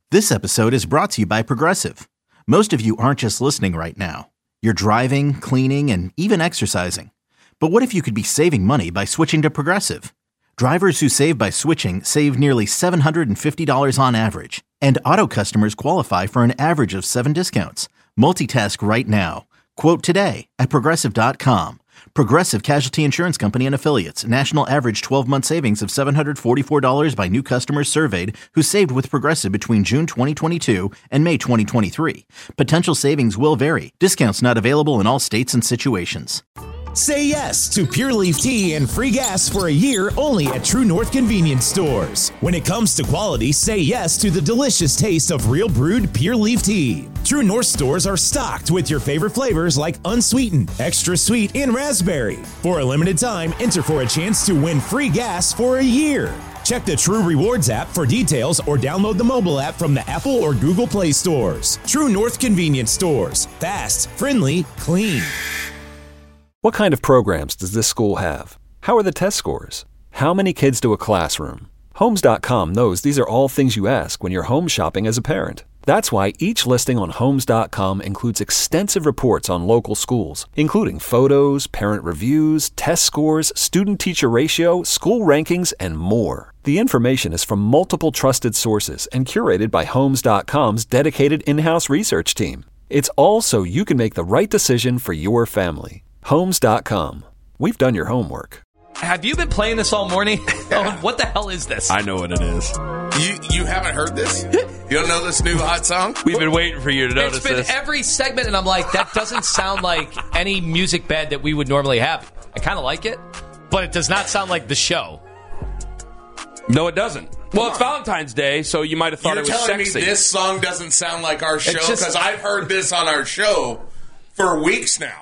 This episode is brought to you by Progressive. Most of you aren't just listening right now. You're driving, cleaning, and even exercising. But what if you could be saving money by switching to Progressive? Drivers who save by switching save nearly $750 on average. And auto customers qualify for an average of 7 discounts. Multitask right now. Quote today at Progressive.com. Progressive Casualty Insurance Company and Affiliates. National average 12-month savings of $744 by new customers surveyed who saved with Progressive between June 2022 and May 2023. Potential savings will vary. Discounts not available in all states and situations. Say yes to Pure Leaf Tea and free gas for a year only at True North Convenience Stores. When it comes to quality, say yes to the delicious taste of real brewed Pure Leaf Tea. True North stores are stocked with your favorite flavors like unsweetened, extra sweet, and raspberry. For a limited time, enter for a chance to win free gas for a year. Check the True Rewards app for details or download the mobile app from the Apple or Google Play stores. True North Convenience Stores. Fast, friendly, clean. What kind of programs does this school have? How are the test scores? How many kids do a classroom? Homes.com knows these are all things you ask when you're home shopping as a parent. That's why each listing on Homes.com includes extensive reports on local schools, including photos, parent reviews, test scores, student-teacher ratio, school rankings, and more. The information is from multiple trusted sources and curated by Homes.com's dedicated in-house research team. It's all so you can make the right decision for your family. Homes.com. We've done your homework. Have you been playing this all morning? Oh, what the hell is this? I know what it is. You haven't heard this? You don't know this new hot song? We've been waiting for you to notice this. It's been every segment, and I'm like, that doesn't sound like any music bed that we would normally have. I kind of like it, but it does not sound like the show. No, it doesn't. Well, it's Valentine's Day, so you might have thought it was sexy. You're telling me this song doesn't sound like our show? Because I've heard this on our show for weeks now.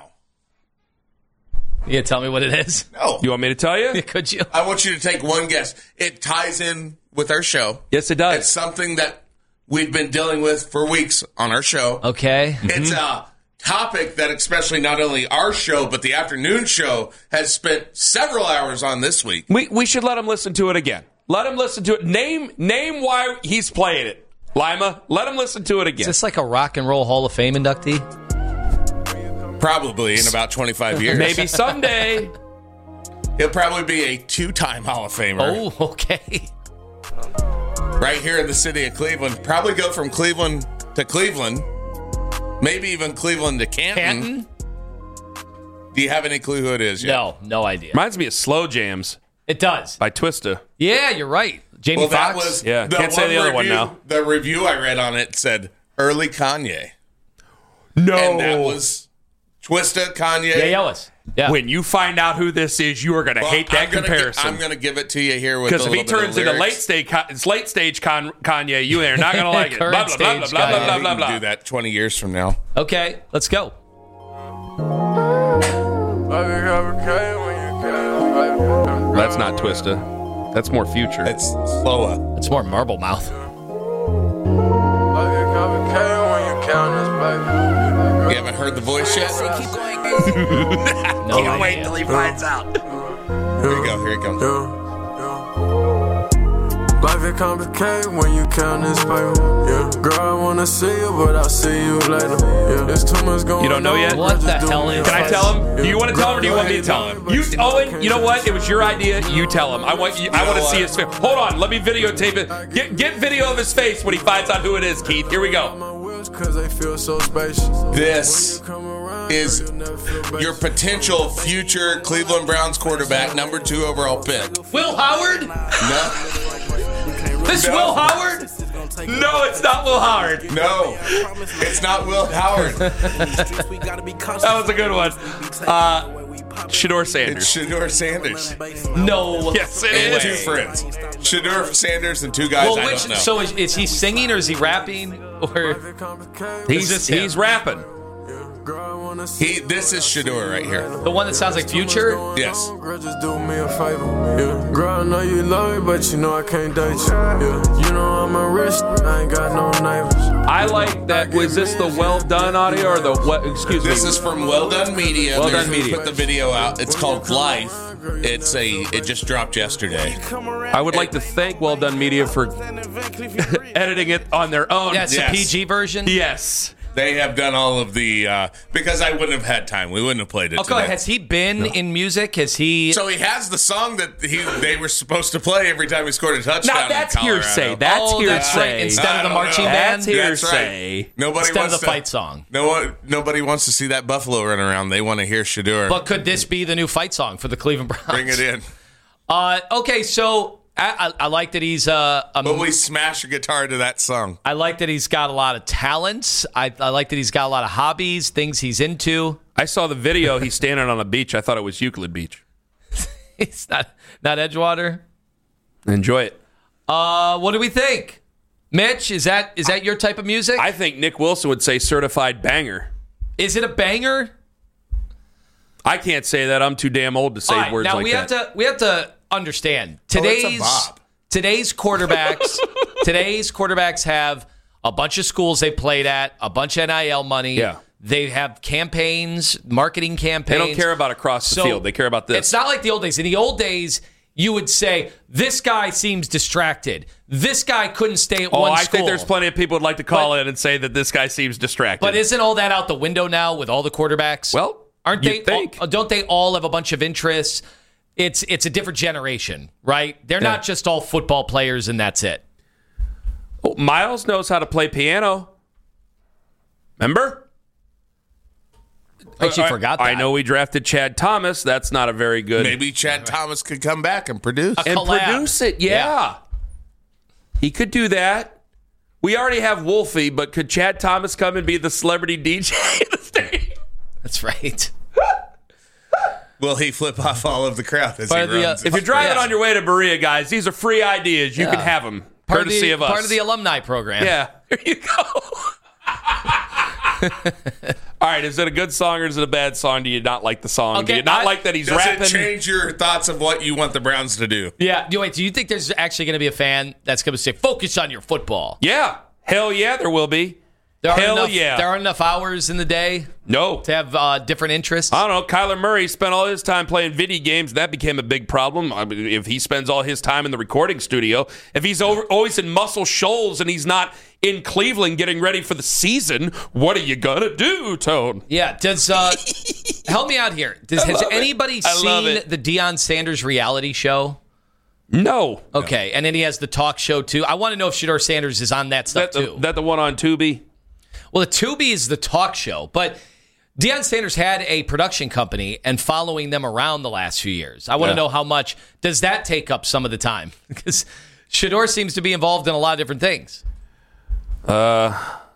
You gonna tell me what it is? No. You want me to tell you? Could you? I want you to take one guess. It ties in with our show. Yes, it does. It's something that we've been dealing with for weeks on our show. Okay. It's a topic that especially not only our show, but the afternoon show has spent several hours on this week. We should let him listen to it again. Let him listen to it. Name why he's playing it. Lima, let him listen to it again. Is this like a Rock and Roll Hall of Fame inductee? Probably in about 25 years. Maybe someday. He'll probably be a 2-time Hall of Famer. Oh, okay. Right here in the city of Cleveland. Probably go from Cleveland to Cleveland. Maybe even Cleveland to Canton. Do you have any clue who it is yet? No idea. Reminds me of Slow Jams. It does. By Twista. Yeah, you're right. Jamie Foxx. That was can't say the other one now. The review I read on it said early Kanye. No. And that was Twista, Kanye. Yeah, Ellis. Yeah. When you find out who this is, you are going to hate that comparison. I'm going to give it to you here with because if he turns into late stage Kanye, you are not going to like it. Blah, blah, blah, blah, blah, blah, blah, blah. Do that 20 years from now. Okay, let's go. That's not Twista. That's more Future. It's slower. It's more Marble Mouth. You haven't heard the voice yet? No Can't wait till he finds out. Here you go. Life is complicated when you count this paper. Yeah, girl, I wanna see you, but I'll see you later. Yeah, there's too much going on. You don't know yet? What the hell is? Can I tell him? Do you want to tell him, or do you want me to tell him? You, Owen. You know what? It was your idea. You tell him. I want to see his face. Hold on. Let me videotape it. Get video of his face when he finds out who it is. Keith, here we go. This is your potential future Cleveland Browns quarterback, number 2 overall pick. Will Howard? No. Will Howard? No, it's not Will Howard. No, it's not Will Howard. That was a good one. Shedeur Sanders. It's Shedeur Sanders. No. Yes, it is. 2 friends. Shedeur Sanders and 2 guys I don't know. So is he singing or is he rapping? Or he's rapping. This is Shedeur right here. The one that sounds like Future? Yes. Just do me a favor. Yeah. Girl, I know you love me, but you know I can't date you. Yeah. You know I'm a rich, I ain't got no neighbors. I like that. Was this the Well Done audio or the what? Excuse me. This is from Well Done Media. Well Done Media. Put the video out. It's called Life. It just dropped yesterday. I would like to thank Well Done Media for editing it on their own. That's the PG version? Yes. They have done all of the because I wouldn't have had time. We wouldn't have played it. Okay, has he been in music? Has he? So he has the song that they were supposed to play every time he scored a touchdown. Now that's in Colorado. hearsay. That's hearsay. That's right. Instead of the marching band, that's hearsay. Right. Nobody instead wants of the fight song. Nobody wants to see that buffalo run around. They want to hear Shedeur. But could this be the new fight song for the Cleveland Browns? Bring it in. Okay, so I like that he's But we smash a guitar to that song. I like that he's got a lot of talents. I like that he's got a lot of hobbies, things he's into. I saw the video. He's standing on a beach. I thought it was Euclid Beach. It's not Edgewater. Enjoy it. What do we think? Mitch, is that your type of music? I think Nick Wilson would say certified banger. Is it a banger? I can't say that. I'm too damn old to say words now like that. We have to understand today's quarterbacks have a bunch of schools they played at, a bunch of NIL money. Yeah. They have campaigns, marketing campaigns. They don't care about across the field. They care about this. It's not like the old days. In the old days, you would say, this guy seems distracted. This guy couldn't stay at one school. I think there's plenty of people who'd like to call in and say that this guy seems distracted. But isn't all that out the window now with all the quarterbacks? Well, aren't they? Don't they all have a bunch of interests? It's a different generation, right? They're not just all football players and that's it. Oh, Miles knows how to play piano. Remember? I actually forgot that. I know we drafted Chad Thomas. That's not a very good... Maybe Chad Thomas could come back and produce. Produce it, yeah. He could do that. We already have Wolfie, but could Chad Thomas come and be the celebrity DJ in the stadium? That's right. Will he flip off all of the crowd as he runs? If you're driving on your way to Berea, guys, these are free ideas. You can have them, courtesy of us. Part of the alumni program. Yeah, there you go. All right, is it a good song or is it a bad song? Do you not like the song? Okay, do you not like that he's rapping? Does it change your thoughts of what you want the Browns to do? Yeah. Do you think there's actually going to be a fan that's going to say, focus on your football? Yeah. Hell yeah, there will be. There aren't enough hours in the day to have different interests? I don't know. Kyler Murray spent all his time playing video games. That became a big problem. I mean, if he spends all his time in the recording studio, if he's always in Muscle Shoals and he's not in Cleveland getting ready for the season, what are you going to do, Tone? Yeah. Help me out here. Has anybody seen the Deion Sanders reality show? No. Okay. And then he has the talk show, too. I want to know if Shedeur Sanders is on that stuff, too. That the one on Tubi? Well, the Tubi is the talk show, but Deion Sanders had a production company and following them around the last few years. I want to know how much does that take up some of the time? Because Shedeur seems to be involved in a lot of different things. Can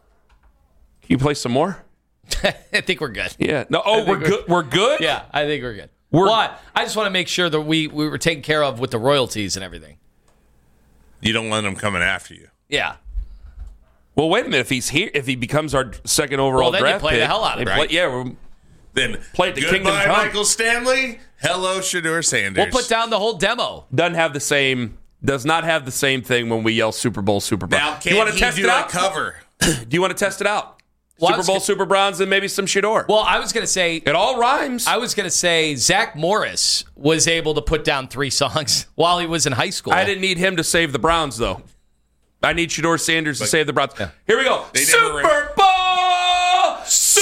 you play some more? I think we're good. Yeah. No. Oh, we're good. We're good. Yeah, I think we're good. What? I just want to make sure that we were taken care of with the royalties and everything. You don't want them coming after you. Yeah. Well, wait a minute. If he's here, if he becomes our second overall then draft you play pick, the hell out of it, right? Then play it to Kingdom Come. Michael Stanley. Hello, Shedeur Sanders. We'll put down the whole demo. Does not have the same thing when we yell Super Bowl, Super Browns. Now, can you want to test it out? Cover. Do you want to test it out? Super Bowl, Super Browns, and maybe some Shedeur. Well, I was going to say... It all rhymes. I was going to say Zach Morris was able to put down 3 songs while he was in high school. I didn't need him to save the Browns, though. I need Shedeur Sanders to save the Browns. Yeah. Here we go. Super Bowl,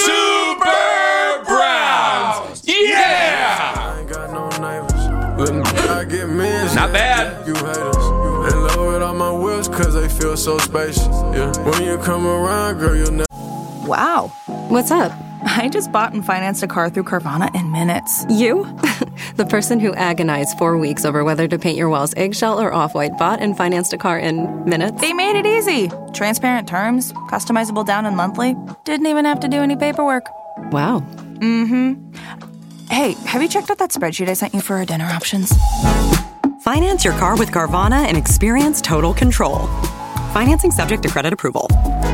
Super Browns. Yeah! I ain't got no neighbors. I get men's. Not bad. You haters. And lower all my wheels because they feel so spacious. Yeah. When you come around, girl, you'll never. Wow. What's up? I just bought and financed a car through Carvana in minutes. You? The person who agonized 4 weeks over whether to paint your walls eggshell or off-white bought and financed a car in minutes? They made it easy. Transparent terms, customizable down and monthly. Didn't even have to do any paperwork. Wow. Mm-hmm. Hey, have you checked out that spreadsheet I sent you for our dinner options? Finance your car with Carvana and experience total control. Financing subject to credit approval.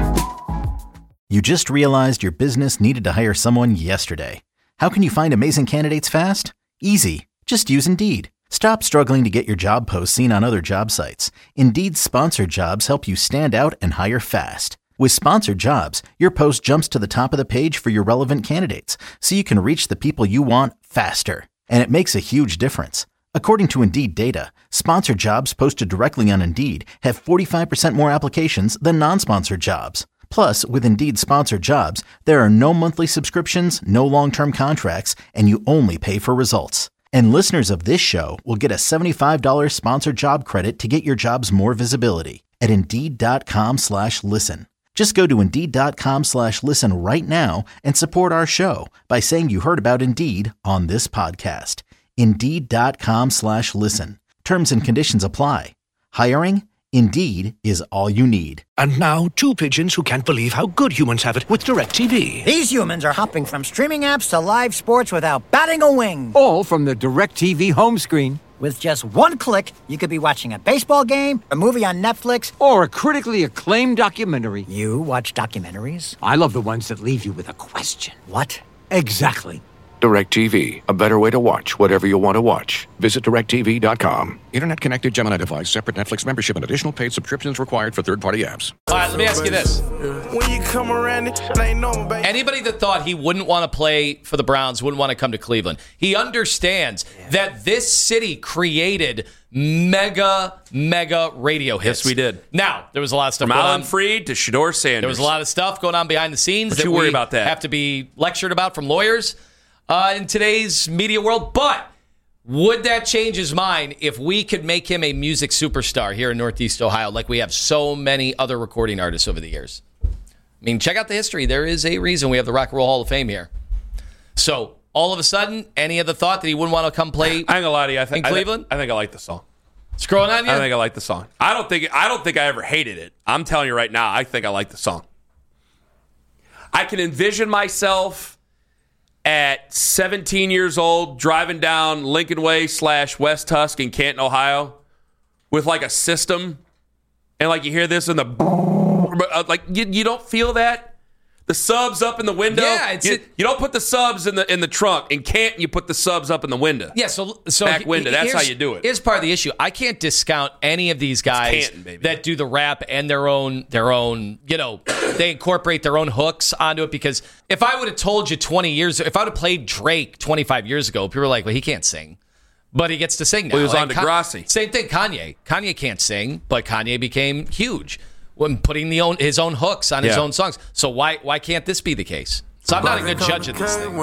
You just realized your business needed to hire someone yesterday. How can you find amazing candidates fast? Easy. Just use Indeed. Stop struggling to get your job posts seen on other job sites. Indeed's sponsored jobs help you stand out and hire fast. With sponsored jobs, your post jumps to the top of the page for your relevant candidates, so you can reach the people you want faster. And it makes a huge difference. According to Indeed data, sponsored jobs posted directly on Indeed have 45% more applications than non-sponsored jobs. Plus, with Indeed sponsored jobs, there are no monthly subscriptions, no long-term contracts, and you only pay for results. And listeners of this show will get a $75 sponsored job credit to get your jobs more visibility at Indeed.com/listen. Just go to Indeed.com/listen right now and support our show by saying you heard about Indeed on this podcast. Indeed.com/listen. Terms and conditions apply. Hiring? Indeed is all you need. And now, two pigeons who can't believe how good humans have it with DirecTV. These humans are hopping from streaming apps to live sports without batting a wing. All from the DirecTV home screen. With just one click, you could be watching a baseball game, a movie on Netflix, or a critically acclaimed documentary. You watch documentaries? I love the ones that leave you with a question. What? Exactly. DirecTV, a better way to watch whatever you want to watch. Visit DirecTV.com. Internet connected Gemini device, separate Netflix membership, and additional paid subscriptions required for third-party apps. All right, let me ask you this. When you come around, it ain't no, baby. Anybody that thought he wouldn't want to play for the Browns, wouldn't want to come to Cleveland, he understands that this city created mega radio hits. Yes, we did. Now, there was a lot of stuff from going Alan on. Freed to Shedeur Sanders. There was a lot of stuff going on behind the scenes Don't you worry about that. Have to be lectured about from lawyers in today's media world. But would that change his mind if we could make him a music superstar here in Northeast Ohio like we have so many other recording artists over the years? I mean, check out the history. There is a reason we have the Rock and Roll Hall of Fame here. So, all of a sudden, any other thought that he wouldn't want to come play I ain't gonna lie to you. in Cleveland? I think I like the song. It's growing on you? I think I like the song. I don't think I ever hated it. I'm telling you right now, I think I like the song. I can envision myself at 17 years old driving down Lincoln Way / West Tusk in Canton, Ohio with like a system, and like you hear this in the like you don't feel that? The subs up in the window. Yeah, you don't put the subs in the trunk. In Canton, you put the subs up in the window. Yeah, so back window. That's how you do it. Here's part of the issue. I can't discount any of these guys that do the rap and their own. You know, they incorporate their own hooks onto it. Because if I would have told you 20 years, if I would have played Drake 25 years ago, people were like, "Well, he can't sing." But he gets to sing now. Well, he was on Degrassi. Same thing, Kanye. Kanye can't sing, but Kanye became huge when putting his own hooks on his own songs. So why can't this be the case? So I'm not a good judge of this thing.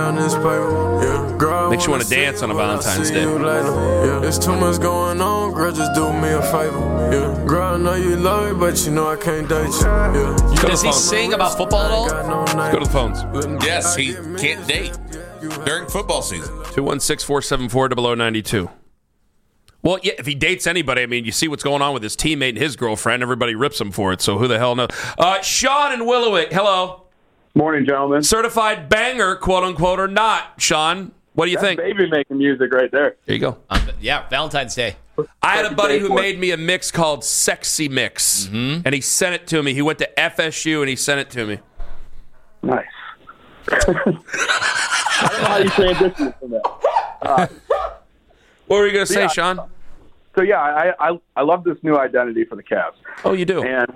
Makes you want to dance on a Valentine's Day. There's too much going on, girl, just do me a favor. Girl, I know you love me, but you know I can't date you. Does he sing about football at all? Let's go to the phones. Yes, he can't date during football season. 216-474-0092. Well, yeah, if he dates anybody, I mean, you see what's going on with his teammate and his girlfriend. Everybody rips him for it, so who the hell knows? Sean in Willowick, hello. Morning, gentlemen. Certified banger, quote-unquote, or not. Sean, what do you think? Baby making music right there. There you go. Yeah, Valentine's Day. I had a buddy who made me a mix called Sexy Mix, and he sent it to me. He went to FSU, and he sent it to me. Nice. I don't know how you transition from that. What were you going to say, Sean? So, yeah, I love this new identity for the Cavs. Oh, you do? And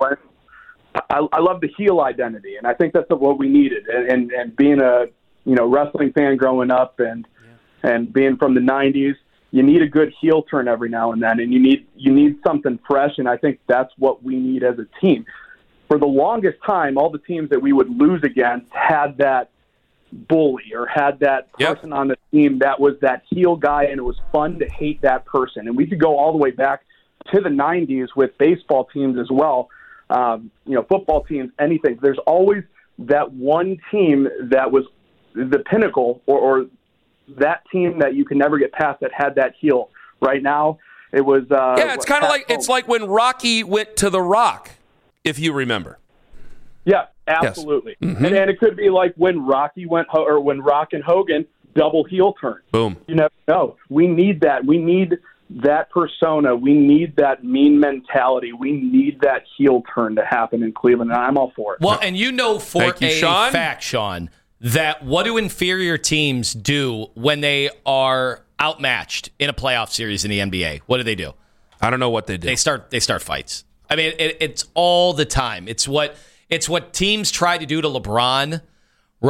I love the heel identity, and I think that's what we needed. And being a wrestling fan growing up and being from the 90s, you need a good heel turn every now and then, and you need something fresh, and I think that's what we need as a team. For the longest time, all the teams that we would lose against had that bully or had that person on the team that was that heel guy, and it was fun to hate that person. And we could go all the way back to the 90s with baseball teams as well, football teams, anything. There's always that one team that was the pinnacle or that team that you can never get past that had that heel. Right now, it was it's kind of like it's like when Rocky went to The Rock, if you remember. Yeah, absolutely. Yes. Mm-hmm. And it could be like when Rocky went, or when Rock and Hogan double heel turn. Boom. You never know. We need that. We need that persona. We need that mean mentality. We need that heel turn to happen in Cleveland, and I'm all for it. Well, and you know for Sean. Fact, Sean, that what do inferior teams do when they are outmatched in a playoff series in the NBA? What do? I don't know what they do. They start fights. I mean, it's all the time. It's what teams try to do to LeBron, right?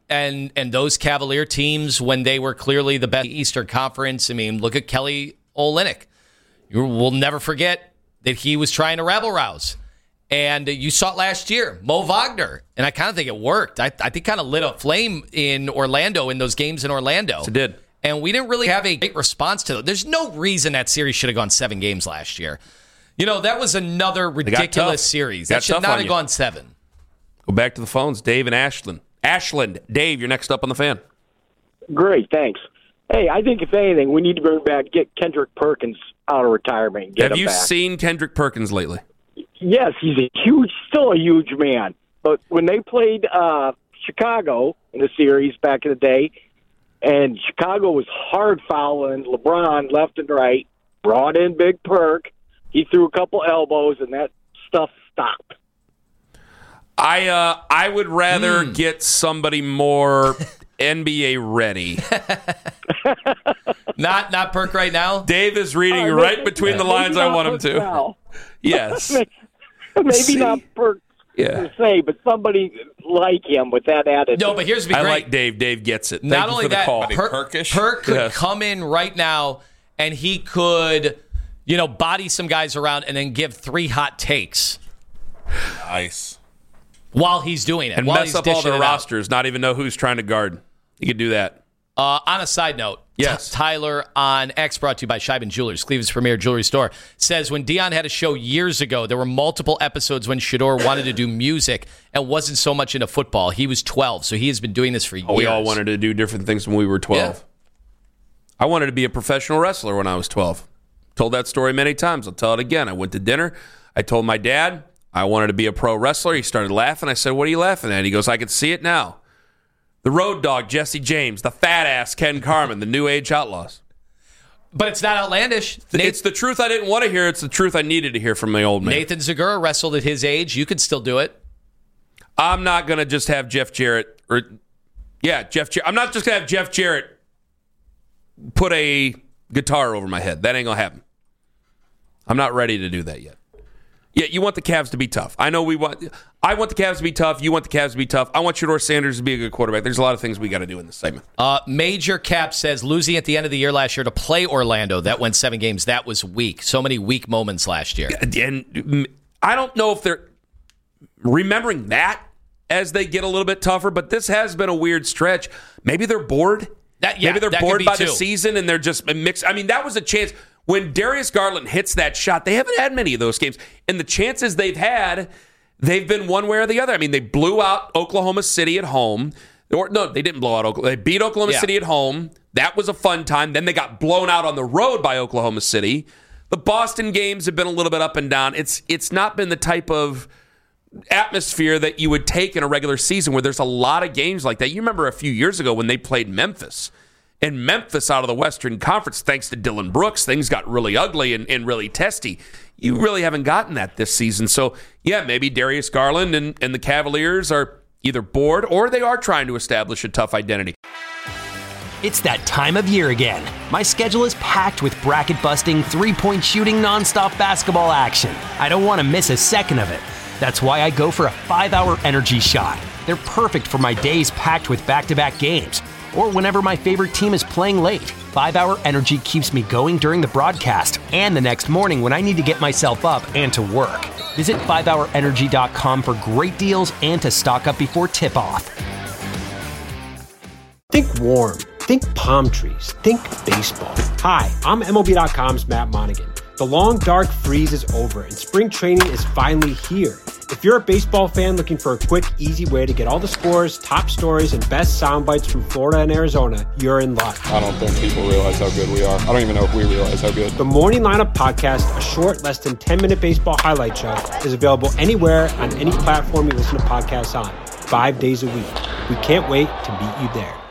and those Cavalier teams when they were clearly the best Eastern Conference. I mean, look at Kelly Olynyk. We'll never forget that he was trying to rabble-rouse. And you saw it last year, Mo Wagner. And I kind of think it worked. I think kind of lit a flame in Orlando in those games in Orlando. It did. And we didn't really have a great response to it. There's no reason that series should have gone 7 games last year. That was another ridiculous series. That should not have gone 7. Go back to the phones. Dave and Ashland. Dave, you're next up on the Fan. Great, thanks. Hey, I think if anything, we need to get Kendrick Perkins out of retirement and get him back. Have you seen Kendrick Perkins lately? Yes, he's still a huge man. But when they played Chicago in the series back in the day, and Chicago was hard fouling LeBron left and right, brought in Big Perk, he threw a couple elbows, and that stuff stopped. I would rather get somebody more NBA ready. Not Perk right now? Dave is reading right between the lines I want him to. Now. Yes. Maybe not Perk per se, but somebody like him with that attitude. No, but here's the great. I like Dave. Dave gets it. Not Thank only you for that, the call. Perk could come in right now and he could, body some guys around and then give 3 hot takes. Nice. While he's doing it. And mess up all their rosters, not even know who's trying to guard. You could do that. On a side note, yes. Tyler on X, brought to you by Scheiben Jewelers, Cleveland's premier jewelry store, says when Dion had a show years ago, there were multiple episodes when Shedeur wanted to do music and wasn't so much into football. He was 12, so he has been doing this for years. We all wanted to do different things when we were 12. Yeah. I wanted to be a professional wrestler when I was 12. Told that story many times. I'll tell it again. I went to dinner. I told my dad I wanted to be a pro wrestler. He started laughing. I said, "What are you laughing at?" He goes, "I can see it now. The Road Dogg, Jesse James, the fat ass Ken Carman, the New Age Outlaws." But it's not outlandish. It's the truth I didn't want to hear. It's the truth I needed to hear from my old man. Nathan Zegura wrestled at his age. You could still do it. I'm not going to just have Jeff Jarrett. I'm not just going to have Jeff Jarrett put a guitar over my head. That ain't going to happen. I'm not ready to do that yet. Yeah, you want the Cavs to be tough. I know I want the Cavs to be tough. You want the Cavs to be tough. I want Shedeur Sanders to be a good quarterback. There's a lot of things we got to do in this segment. Major Cap says losing at the end of the year last year to play Orlando, that went 7 games. That was weak. So many weak moments last year. And I don't know if they're remembering that as they get a little bit tougher, but this has been a weird stretch. Maybe they're bored. Maybe they're bored by the season and they're just mixed. I mean, that was a chance. When Darius Garland hits that shot, they haven't had many of those games. And the chances they've had, they've been one way or the other. I mean, they blew out Oklahoma City at home. No, they didn't blow out Oklahoma. They beat Oklahoma City at home. That was a fun time. Then they got blown out on the road by Oklahoma City. The Boston games have been a little bit up and down. It's not been the type of atmosphere that you would take in a regular season where there's a lot of games like that. You remember a few years ago when they played Memphis. And Memphis out of the Western Conference, thanks to Dylan Brooks, things got really ugly and really testy. You really haven't gotten that this season. So, yeah, maybe Darius Garland and the Cavaliers are either bored or they are trying to establish a tough identity. It's that time of year again. My schedule is packed with bracket-busting, three-point shooting, nonstop basketball action. I don't want to miss a second of it. That's why I go for a 5-hour energy shot. They're perfect for my days packed with back-to-back games. Or whenever my favorite team is playing late. 5-hour energy keeps me going during the broadcast and the next morning when I need to get myself up and to work. Visit 5hourenergy.com for great deals and to stock up before tip-off. Think warm. Think palm trees. Think baseball. Hi, I'm MLB.com's Matt Monaghan. The long, dark freeze is over and spring training is finally here. If you're a baseball fan looking for a quick, easy way to get all the scores, top stories, and best sound bites from Florida and Arizona, you're in luck. I don't think people realize how good we are. I don't even know if we realize how good. The Morning Lineup Podcast, a short, less than 10-minute baseball highlight show, is available anywhere on any platform you listen to podcasts on, 5 days a week. We can't wait to meet you there.